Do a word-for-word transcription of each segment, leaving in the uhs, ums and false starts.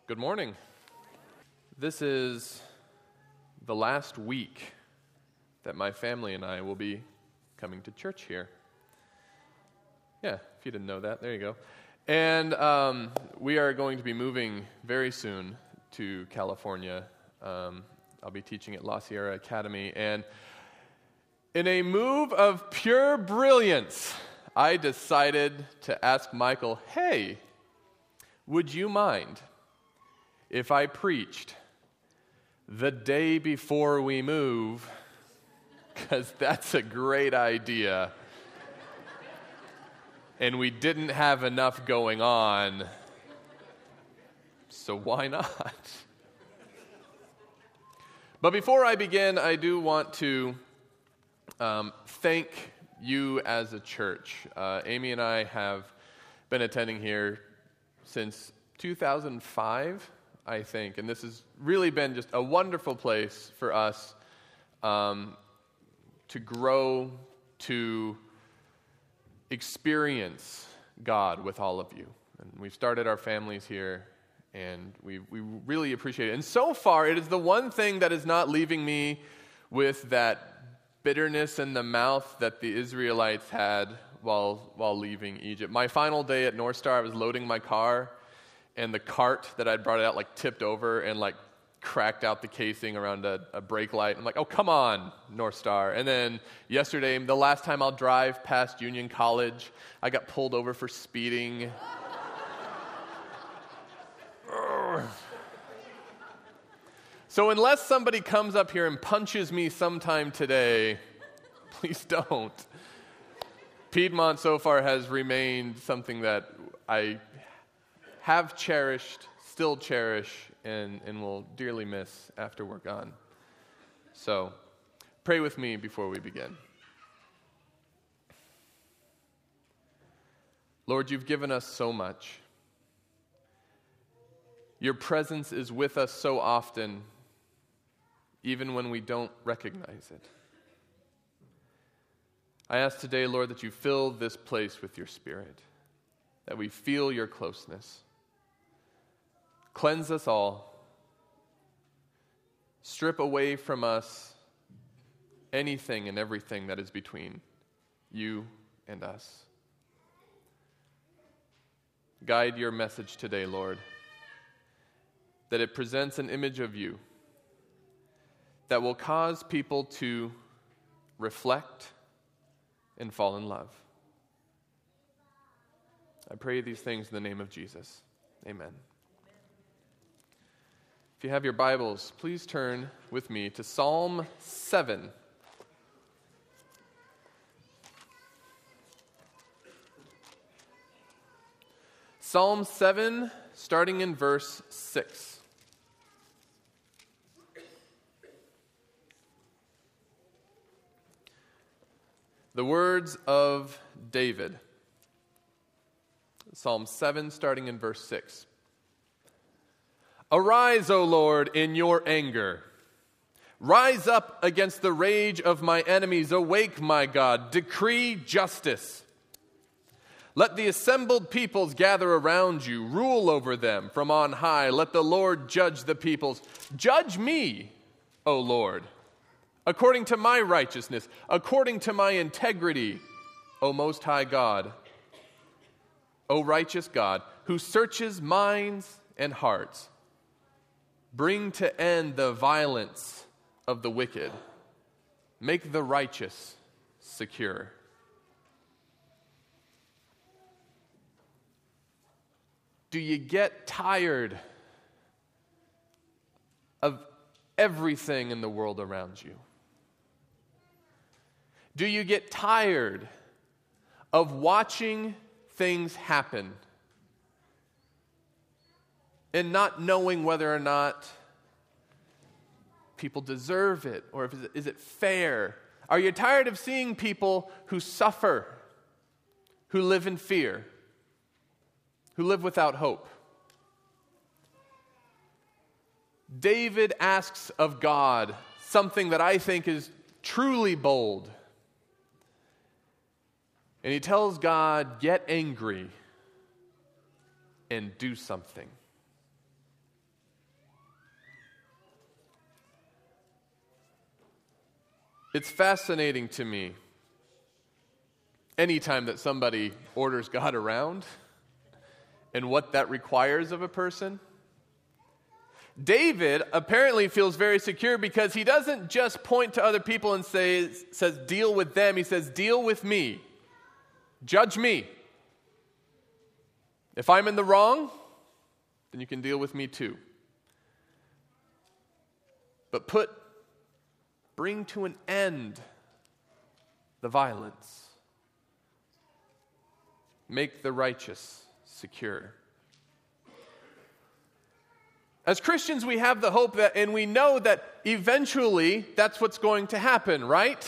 Good morning. This is the last week that my family and I will be coming to church here. Yeah, if you didn't know that, there you go. And um, we are going to be moving very soon to California. Um, I'll be teaching at La Sierra Academy. And in a move of pure brilliance, I decided to ask Michael, hey, would you mind if I preached the day before we move? Because that's a great idea. And we didn't have enough going on, so why not? But before I begin, I do want to um, thank you as a church. Uh, Amy and I have been attending here since two thousand five, I think, and this has really been just a wonderful place for us um, to grow, to experience God with all of you. And we've started our families here, and we we really appreciate it. And so far, it is the one thing that is not leaving me with that bitterness in the mouth that the Israelites had while while leaving Egypt. My final day at North Star, I was loading my car, and the cart that I'd brought out like tipped over and like cracked out the casing around a, a brake light. I'm like, oh, come on, North Star. And then yesterday, the last time I'll drive past Union College, I got pulled over for speeding. So unless somebody comes up here and punches me sometime today, please don't. Piedmont so far has remained something that I have cherished, still cherish, and, and will dearly miss after we're gone. So pray with me before we begin. Lord, you've given us so much. Your presence is with us so often, even when we don't recognize it. I ask today, Lord, that you fill this place with your Spirit, that we feel your closeness. Cleanse us all. Strip away from us anything and everything that is between you and us. Guide your message today, Lord, that it presents an image of you that will cause people to reflect and fall in love. I pray these things in the name of Jesus. Amen. If you have your Bibles, please turn with me to Psalm seven. Psalm seven, starting in verse six. The words of David. Psalm seven, starting in verse six. Arise, O Lord, in your anger. Rise up against the rage of my enemies. Awake, my God. Decree justice. Let the assembled peoples gather around you. Rule over them from on high. Let the Lord judge the peoples. Judge me, O Lord, according to my righteousness, according to my integrity, O Most High God. O righteous God, who searches minds and hearts. Bring to end the violence of the wicked. Make the righteous secure. Do you get tired of everything in the world around you? Do you get tired of watching things happen and not knowing whether or not people deserve it, or if is it fair? Are you tired of seeing people who suffer, who live in fear, who live without hope? David asks of God something that I think is truly bold. And he tells God, get angry and do something. It's fascinating to me anytime that somebody orders God around and what that requires of a person. David apparently feels very secure because he doesn't just point to other people and say, says, deal with them. He says, deal with me. Judge me. If I'm in the wrong, then you can deal with me too. But put, bring to an end the violence. Make the righteous secure. As Christians, we have the hope that, and we know that eventually that's what's going to happen, right?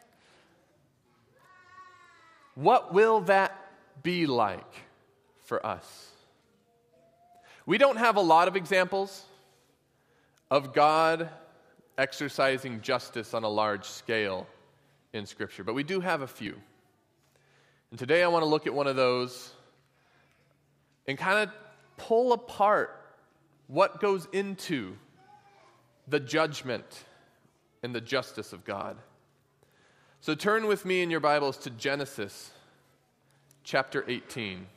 What will that be like for us? We don't have a lot of examples of God exercising justice on a large scale in Scripture, but we do have a few. And today I want to look at one of those and kind of pull apart what goes into the judgment and the justice of God. So turn with me in your Bibles to Genesis chapter eighteen.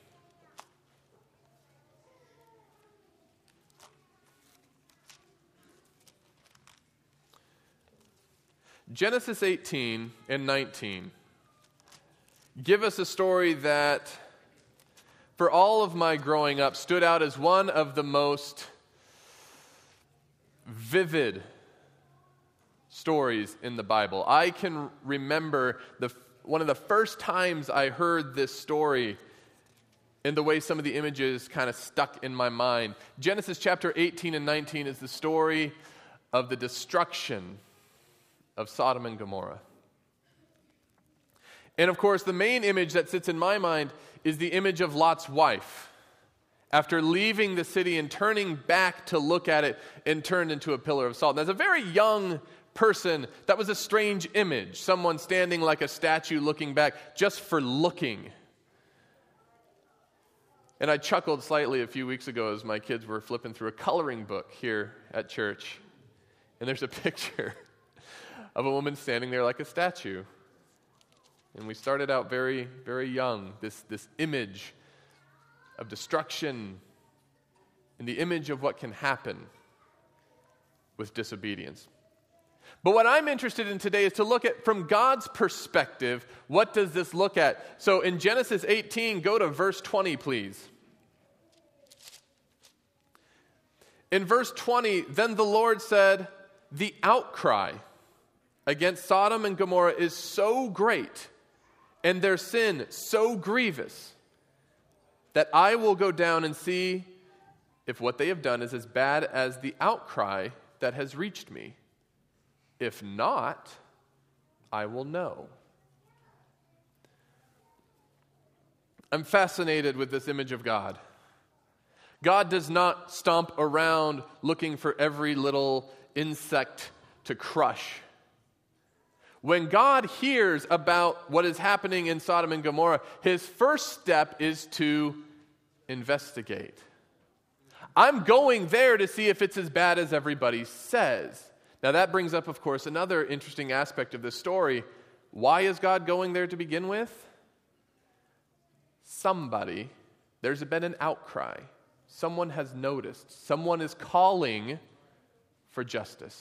Genesis eighteen and nineteen give us a story that, for all of my growing up, stood out as one of the most vivid stories in the Bible. I can remember the one of the first times I heard this story and the way some of the images kind of stuck in my mind. Genesis chapter eighteen and nineteen is the story of the destruction of Sodom and Gomorrah. And of course, the main image that sits in my mind is the image of Lot's wife. After leaving the city and turning back to look at it and turned into a pillar of salt. And as a very young person, that was a strange image. Someone standing like a statue looking back just for looking. And I chuckled slightly a few weeks ago as my kids were flipping through a coloring book here at church. And there's a picture of a woman standing there like a statue. And we started out very, very young, this, this image of destruction and the image of what can happen with disobedience. But what I'm interested in today is to look at, from God's perspective, what does this look at? So in Genesis eighteen, go to verse twenty, please. In verse twenty, then the Lord said, the outcry against Sodom and Gomorrah is so great, and their sin so grievous, that I will go down and see if what they have done is as bad as the outcry that has reached me. If not, I will know. I'm fascinated with this image of God. God does not stomp around looking for every little insect to crush. When God hears about what is happening in Sodom and Gomorrah, his first step is to investigate. I'm going there to see if it's as bad as everybody says. Now that brings up, of course, another interesting aspect of this story. Why is God going there to begin with? Somebody, there's been an outcry. Someone has noticed. Someone is calling for justice.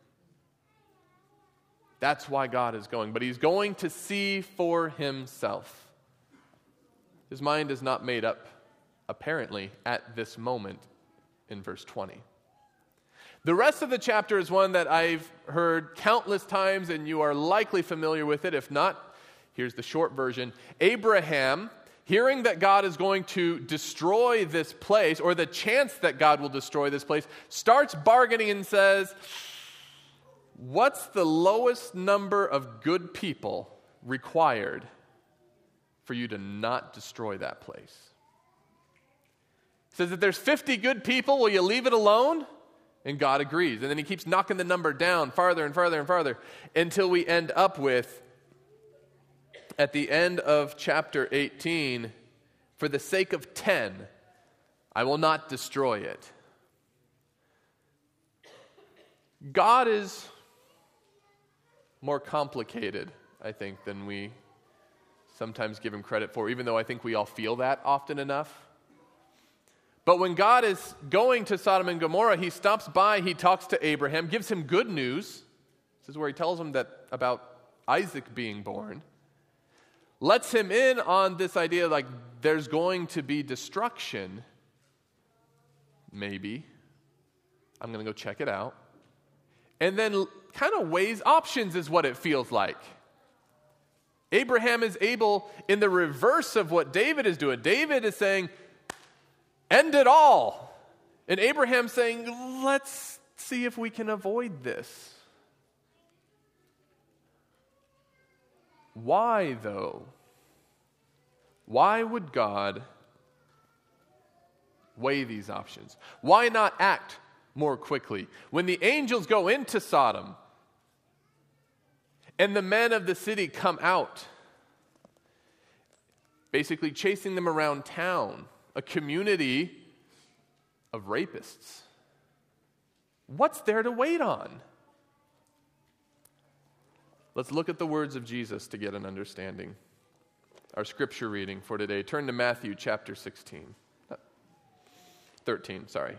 That's why God is going. But he's going to see for himself. His mind is not made up, apparently, at this moment in verse twenty. The rest of the chapter is one that I've heard countless times, and you are likely familiar with it. If not, here's the short version. Abraham, hearing that God is going to destroy this place, or the chance that God will destroy this place, starts bargaining and says, what's the lowest number of good people required for you to not destroy that place? He says, if there's fifty good people, will you leave it alone? And God agrees. And then he keeps knocking the number down farther and farther and farther until we end up with, at the end of chapter eighteen, for the sake of ten, I will not destroy it. God is more complicated, I think, than we sometimes give him credit for, even though I think we all feel that often enough. But when God is going to Sodom and Gomorrah, he stops by, he talks to Abraham, gives him good news. This is where he tells him that about Isaac being born. Lets him in on this idea like there's going to be destruction. Maybe. I'm going to go check it out. And then kind of weighs options is what it feels like. Abraham is able, in the reverse of what David is doing. David is saying, end it all. And Abraham's saying, let's see if we can avoid this. Why, though? Why would God weigh these options? Why not act more quickly? When the angels go into Sodom and the men of the city come out, basically chasing them around town, a community of rapists. What's there to wait on? Let's look at the words of Jesus to get an understanding. Our scripture reading for today. Turn to Matthew chapter sixteen. thirteen, sorry.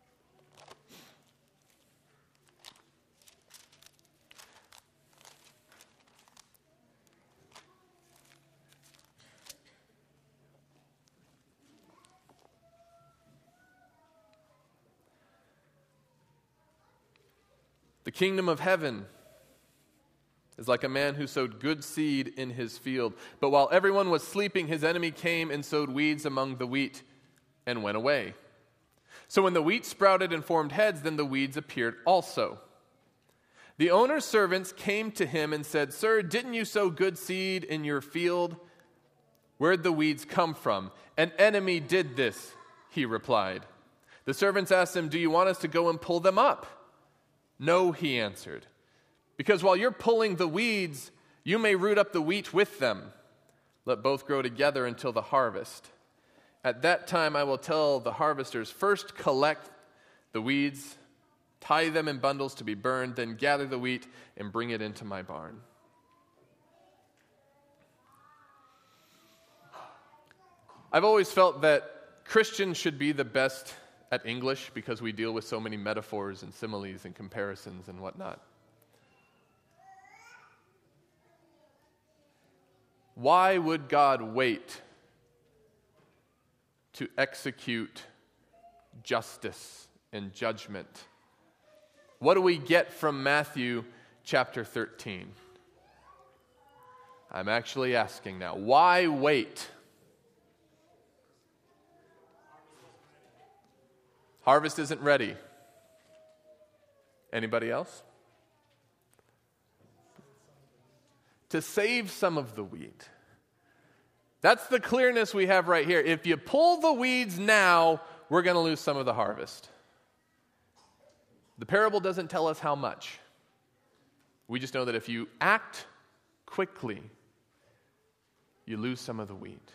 The kingdom of heaven is like a man who sowed good seed in his field. But while everyone was sleeping, his enemy came and sowed weeds among the wheat and went away. So when the wheat sprouted and formed heads, then the weeds appeared also. The owner's servants came to him and said, "Sir, didn't you sow good seed in your field? Where'd the weeds come from?" "An enemy did this," he replied. The servants asked him, "Do you want us to go and pull them up?" "No," he answered. "Because while you're pulling the weeds, you may root up the wheat with them. Let both grow together until the harvest. At that time I will tell the harvesters, first collect the weeds, tie them in bundles to be burned, then gather the wheat and bring it into my barn." I've always felt that Christians should be the best at English because we deal with so many metaphors and similes and comparisons and whatnot. Why would God wait to execute justice and judgment? What do we get from Matthew chapter thirteen? I'm actually asking now, why wait? Harvest isn't ready. Anybody else? To save some of the wheat. That's the clearness we have right here. If you pull the weeds now, we're going to lose some of the harvest. The parable doesn't tell us how much. We just know that if you act quickly, you lose some of the wheat.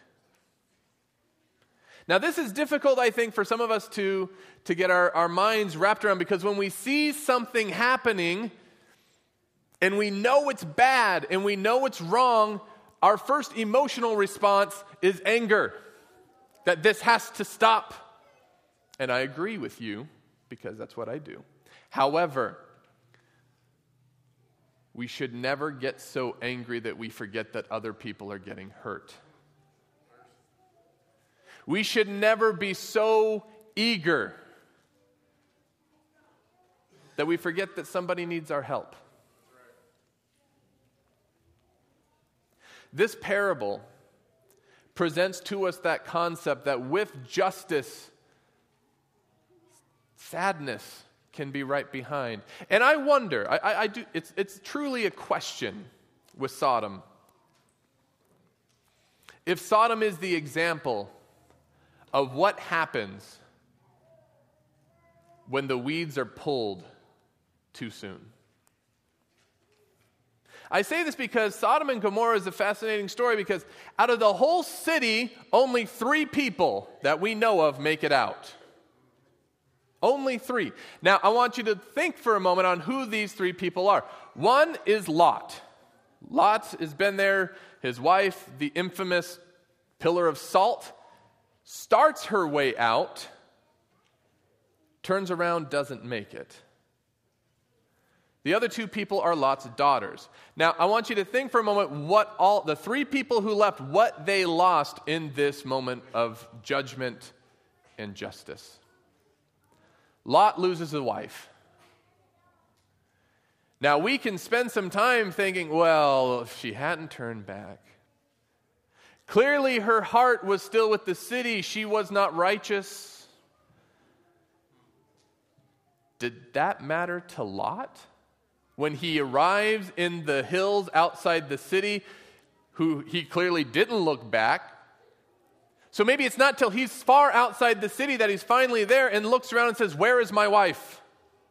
Now, this is difficult, I think, for some of us to, to get our, our minds wrapped around, because when we see something happening and we know it's bad and we know it's wrong, our first emotional response is anger, that this has to stop. And I agree with you, because that's what I do. However, we should never get so angry that we forget that other people are getting hurt. We should never be so eager that we forget that somebody needs our help. This parable presents to us that concept that with justice, sadness can be right behind. And I wonder, I, I, I do. It's it's truly a question with Sodom. If Sodom is the example of what happens when the weeds are pulled too soon. I say this because Sodom and Gomorrah is a fascinating story, because out of the whole city, only three people that we know of make it out. Only three. Now, I want you to think for a moment on who these three people are. One is Lot. Lot has been there. His wife, the infamous pillar of salt, starts her way out, turns around, doesn't make it. The other two people are Lot's daughters. Now, I want you to think for a moment what all the three people who left, what they lost in this moment of judgment and justice. Lot loses a wife. Now, we can spend some time thinking, well, if she hadn't turned back. Clearly, her heart was still with the city. She was not righteous. Did that matter to Lot? When he arrives in the hills outside the city, who he clearly didn't look back. So maybe it's not till he's far outside the city that he's finally there and looks around and says, "Where is my wife?"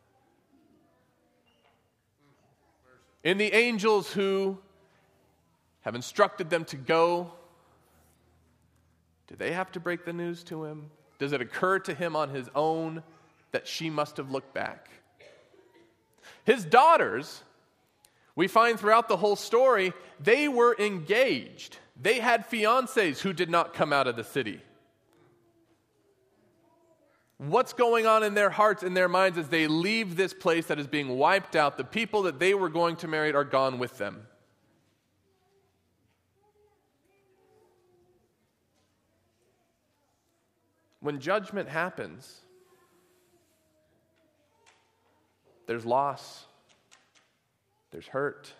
And the angels who have instructed them to go, do they have to break the news to him? Does it occur to him on his own that she must have looked back? His daughters, we find throughout the whole story, they were engaged. They had fiancés who did not come out of the city. What's going on in their hearts, in their minds as they leave this place that is being wiped out? The people that they were going to marry are gone with them. When judgment happens, there's loss, there's hurt.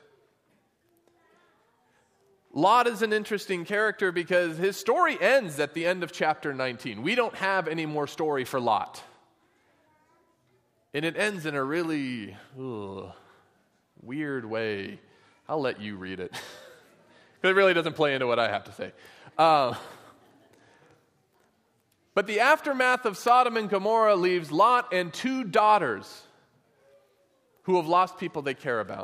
Lot is an interesting character because his story ends at the end of chapter nineteen. We don't have any more story for Lot. And it ends in a really ugh, weird way. I'll let you read it. Because it really doesn't play into what I have to say. Uh, but the aftermath of Sodom and Gomorrah leaves Lot and two daughters who have lost people they care about.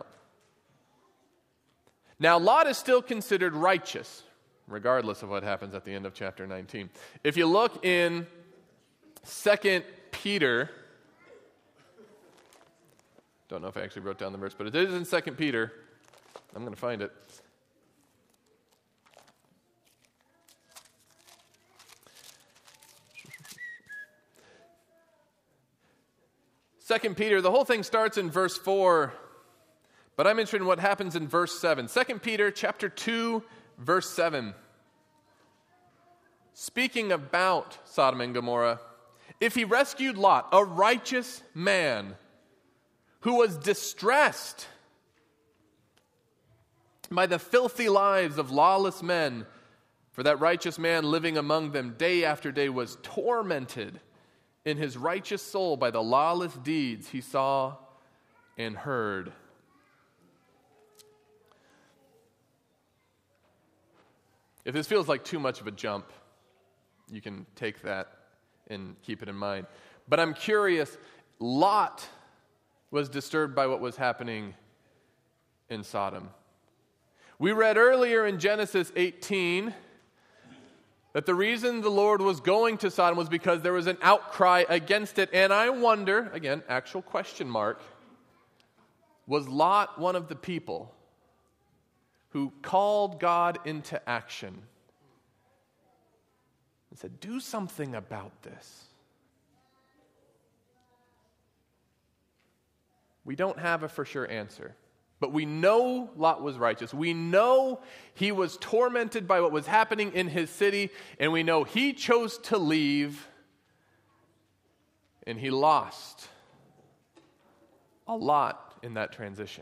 Now, Lot is still considered righteous, regardless of what happens at the end of chapter nineteen. If you look in Second Peter, don't know if I actually wrote down the verse, but it is in Second Peter. I'm going to find it. Second Peter, the whole thing starts in verse four. But I'm interested in what happens in verse seven. Second Peter chapter two, verse seven. Speaking about Sodom and Gomorrah, if he rescued Lot, a righteous man who was distressed by the filthy lives of lawless men, for that righteous man living among them day after day was tormented in his righteous soul by the lawless deeds he saw and heard. If this feels like too much of a jump, you can take that and keep it in mind. But I'm curious, Lot was disturbed by what was happening in Sodom. We read earlier in Genesis eighteen that the reason the Lord was going to Sodom was because there was an outcry against it. And I wonder, again, actual question mark, was Lot one of the people who called God into action and said, do something about this? We don't have a for sure answer. But we know Lot was righteous. We know he was tormented by what was happening in his city, and we know he chose to leave, and he lost a lot in that transition.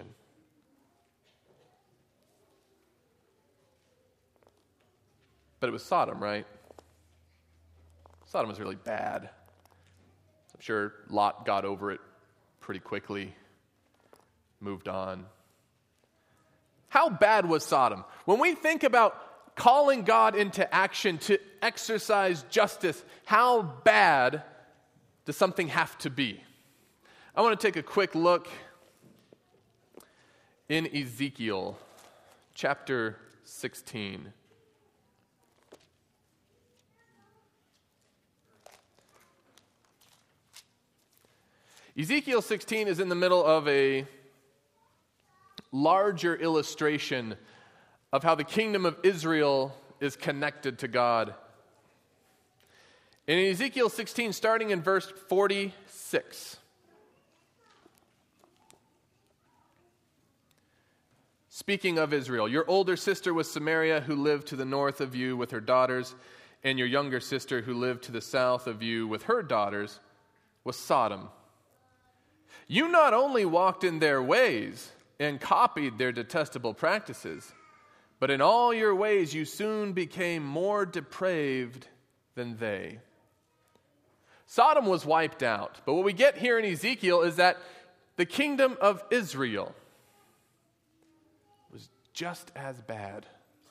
But it was Sodom, right? Sodom was really bad. I'm sure Lot got over it pretty quickly, moved on. How bad was Sodom? When we think about calling God into action to exercise justice, how bad does something have to be? I want to take a quick look in Ezekiel chapter sixteen. Ezekiel sixteen is in the middle of a larger illustration of how the kingdom of Israel is connected to God. In Ezekiel sixteen, starting in verse forty-six. Speaking of Israel, your older sister was Samaria, who lived to the north of you with her daughters, and your younger sister, who lived to the south of you with her daughters, was Sodom. You not only walked in their ways and copied their detestable practices, but in all your ways you soon became more depraved than they. Sodom was wiped out, but what we get here in Ezekiel is that the kingdom of Israel was just as bad.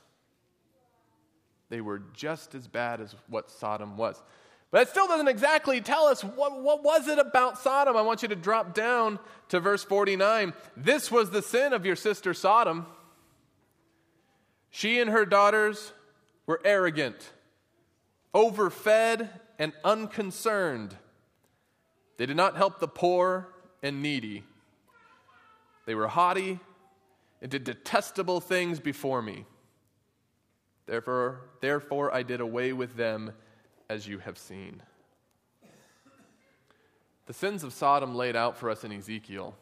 They were just as bad as what Sodom was. But it still doesn't exactly tell us what, what was it about Sodom. I want you to drop down to verse forty-nine. This was the sin of your sister Sodom. She and her daughters were arrogant, overfed, and unconcerned. They did not help the poor and needy. They were haughty and did detestable things before me. Therefore, therefore I did away with them, as you have seen. The sins of Sodom laid out for us in Ezekiel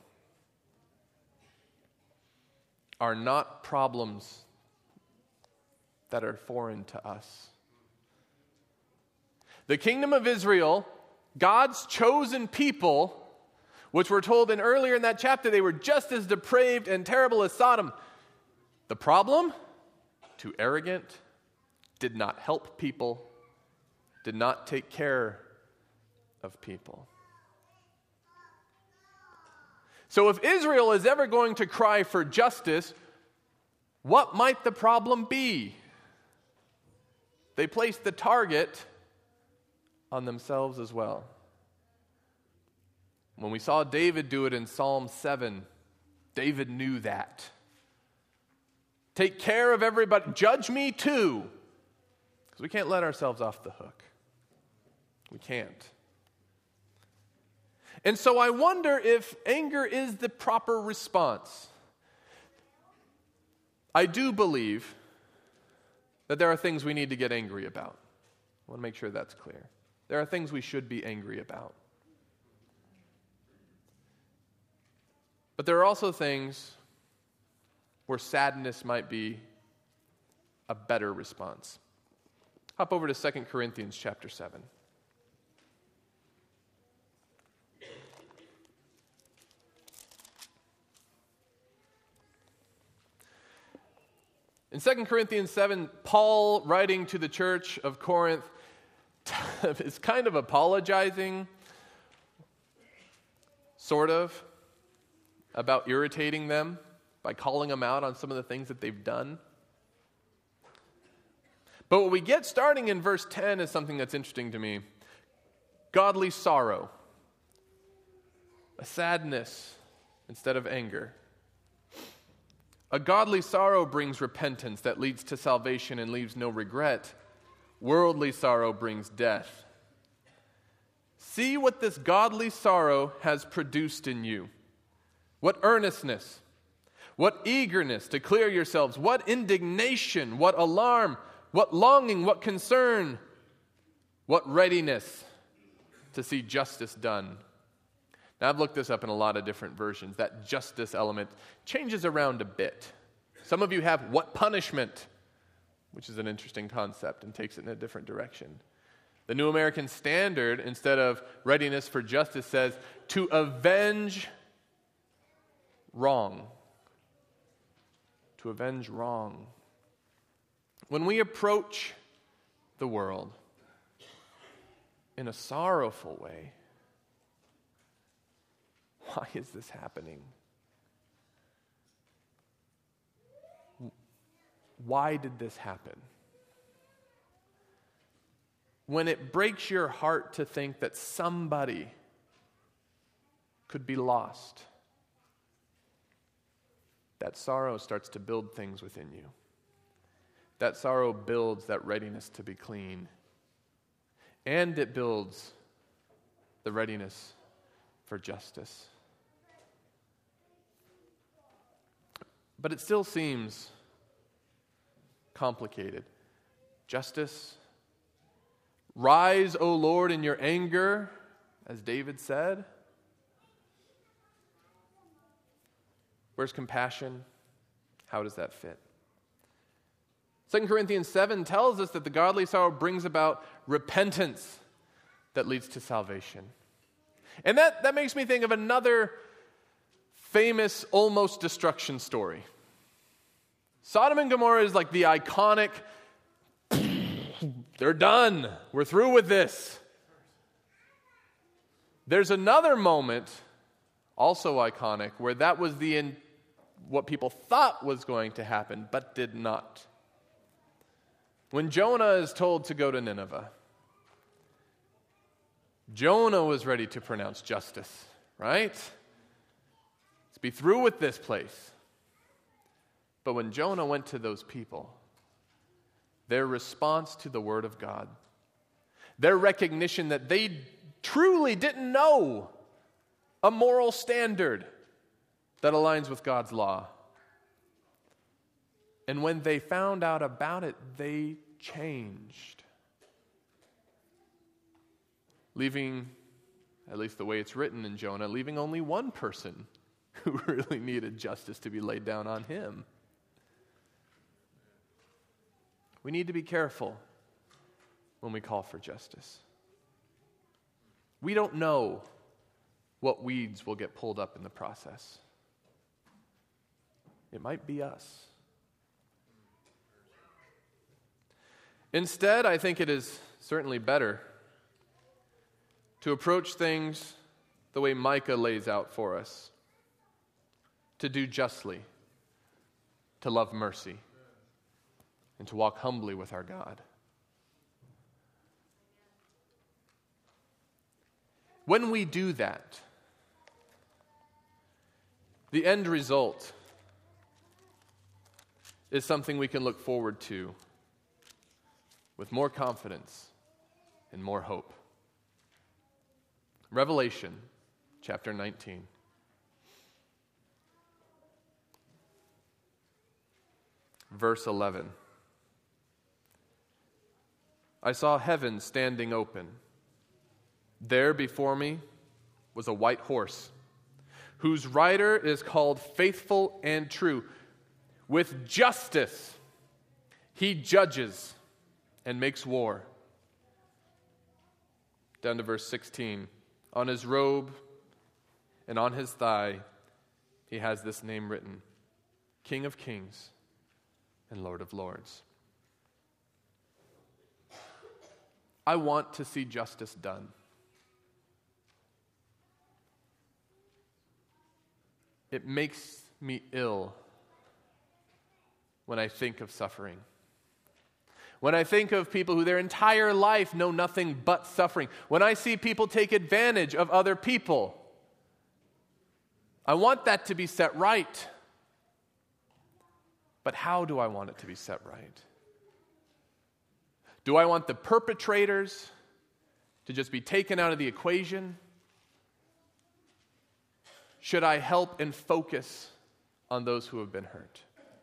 are not problems that are foreign to us. The kingdom of Israel, God's chosen people, which we're told in earlier in that chapter, they were just as depraved and terrible as Sodom. The problem? Too arrogant, did not help people, did not take care of people. So if Israel is ever going to cry for justice, what might the problem be? They placed the target on themselves as well. When we saw David do it in Psalm seven, David knew that. Take care of everybody. Judge me too. Because we can't let ourselves off the hook. We can't. And so I wonder if anger is the proper response. I do believe that there are things we need to get angry about. I want to make sure that's clear. There are things we should be angry about. But there are also things where sadness might be a better response. Hop over to Second Corinthians chapter seven. In Second Corinthians seven, Paul, writing to the church of Corinth, is kind of apologizing, sort of, about irritating them by calling them out on some of the things that they've done. But what we get starting in verse ten is something that's interesting to me. Godly sorrow, a sadness instead of anger. A godly sorrow brings repentance that leads to salvation and leaves no regret. Worldly sorrow brings death. See what this godly sorrow has produced in you. What earnestness, what eagerness to clear yourselves, what indignation, what alarm, what longing, what concern, what readiness to see justice done. Now, I've looked this up in a lot of different versions. That justice element changes around a bit. Some of you have what punishment, which is an interesting concept and takes it in a different direction. The New American Standard, instead of readiness for justice, says to avenge wrong. To avenge wrong. When we approach the world in a sorrowful way, why is this happening? Why did this happen? When it breaks your heart to think that somebody could be lost, that sorrow starts to build things within you. That sorrow builds that readiness to be clean. And it builds the readiness for justice. But it still seems complicated. Justice. Rise, O Lord, in your anger, as David said. Where's compassion? How does that fit? Second Corinthians seven tells us that the godly sorrow brings about repentance that leads to salvation. And that, that makes me think of another famous almost destruction story. Sodom and Gomorrah is like the iconic, they're done, we're through with this. There's another moment, also iconic, where that was the in, what people thought was going to happen, but did not. When Jonah is told to go to Nineveh, Jonah was ready to pronounce justice, right? Let's be through with this place. But when Jonah went to those people, their response to the word of God, their recognition that they truly didn't know a moral standard that aligns with God's law. And when they found out about it, they changed. Leaving, at least the way it's written in Jonah, leaving only one person who really needed justice to be laid down on him. We need to be careful when we call for justice. We don't know what weeds will get pulled up in the process. It might be us. Instead, I think it is certainly better to approach things the way Micah lays out for us. To do justly, to love mercy, and to walk humbly with our God. When we do that, the end result is something we can look forward to with more confidence and more hope. Revelation chapter nineteen. Verse eleven. I saw heaven standing open. There before me was a white horse, whose rider is called Faithful and True. With justice he judges and makes war. Down to verse sixteen. On his robe and on his thigh he has this name written, King of Kings and Lord of Lords. I want to see justice done. It makes me ill when I think of suffering. When I think of people who their entire life know nothing but suffering. When I see people take advantage of other people. I want that to be set right. But how do I want it to be set right? Do I want the perpetrators to just be taken out of the equation? Should I help and focus on those who have been hurt?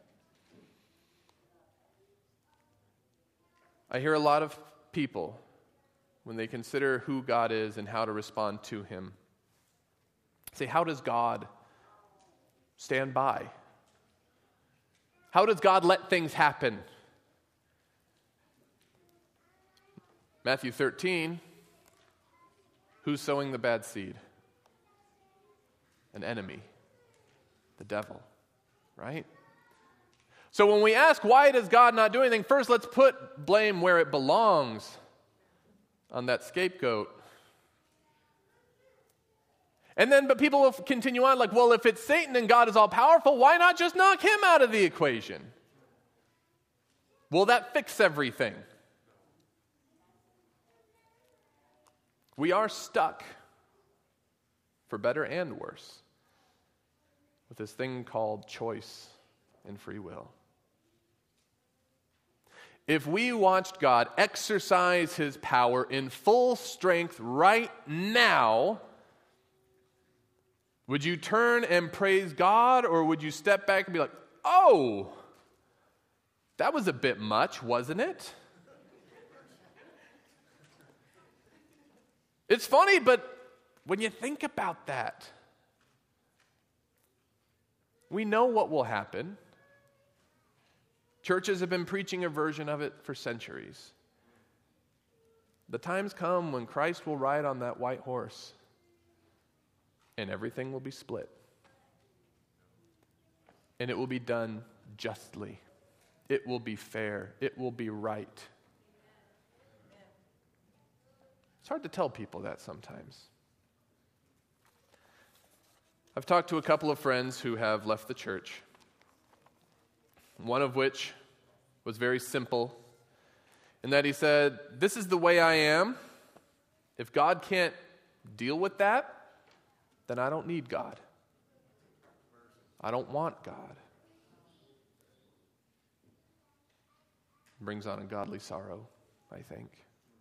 I hear a lot of people, when they consider who God is and how to respond to him, say, how does God stand by? How does God let things happen? Matthew thirteen, who's sowing the bad seed? An enemy, the devil, right? So when we ask, why does God not do anything? First, let's put blame where it belongs, on that scapegoat. And then, but people will continue on like, well, if it's Satan and God is all powerful, why not just knock him out of the equation? Will that fix everything? We are stuck, for better and worse, with this thing called choice and free will. If we watched God exercise his power in full strength right now, Would you turn and praise God, or would you step back and be like, oh, that was a bit much, wasn't it? It's funny, but when you think about that, we know what will happen. Churches have been preaching a version of it for centuries. The times come when Christ will ride on that white horse, and everything will be split. And it will be done justly. It will be fair. It will be right. It's hard to tell people that sometimes. I've talked to a couple of friends who have left the church, one of which was very simple, in that he said, this is the way I am. If God can't deal with that, then I don't need God. I don't want God. Brings on a godly sorrow, I think.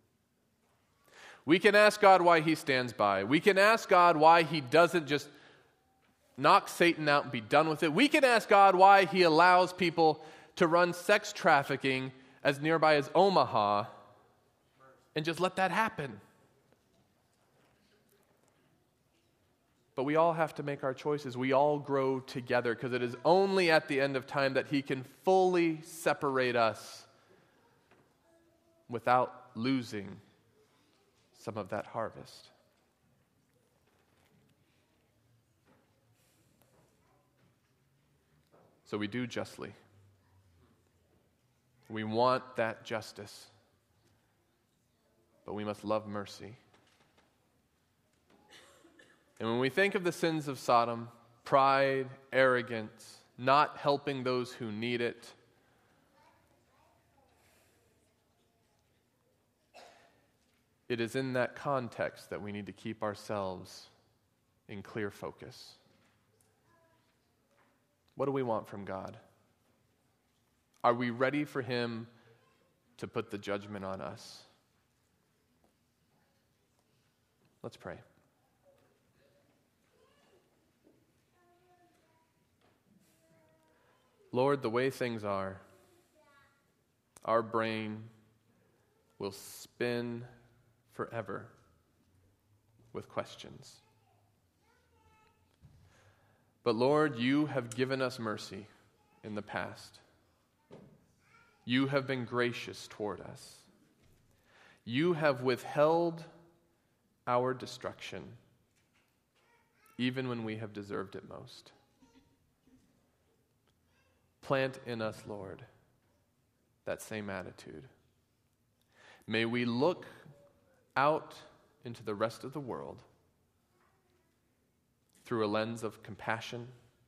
We can ask God why he stands by. We can ask God why he doesn't just knock Satan out and be done with it. We can ask God why he allows people to run sex trafficking as nearby as Omaha and just let that happen. But we all have to make our choices. We all grow together, because it is only at the end of time that he can fully separate us without losing some of that harvest. So we do justly. We want that justice, but we must love mercy. And when we think of the sins of Sodom, pride, arrogance, not helping those who need it, it is in that context that we need to keep ourselves in clear focus. What do we want from God? Are we ready for him to put the judgment on us? Let's pray. Lord, the way things are, our brain will spin forever with questions. But Lord, you have given us mercy in the past. You have been gracious toward us. You have withheld our destruction, even when we have deserved it most. Plant in us, Lord, that same attitude. May we look out into the rest of the world through a lens of compassion,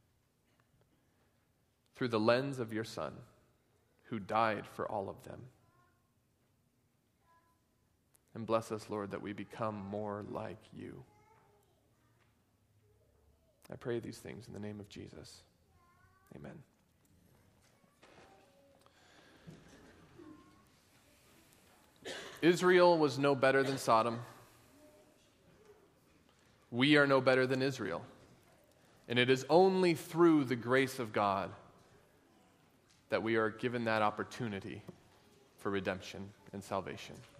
through the lens of your Son, who died for all of them. And bless us, Lord, that we become more like you. I pray these things in the name of Jesus. Amen. Israel was no better than Sodom. We are no better than Israel. And it is only through the grace of God that we are given that opportunity for redemption and salvation.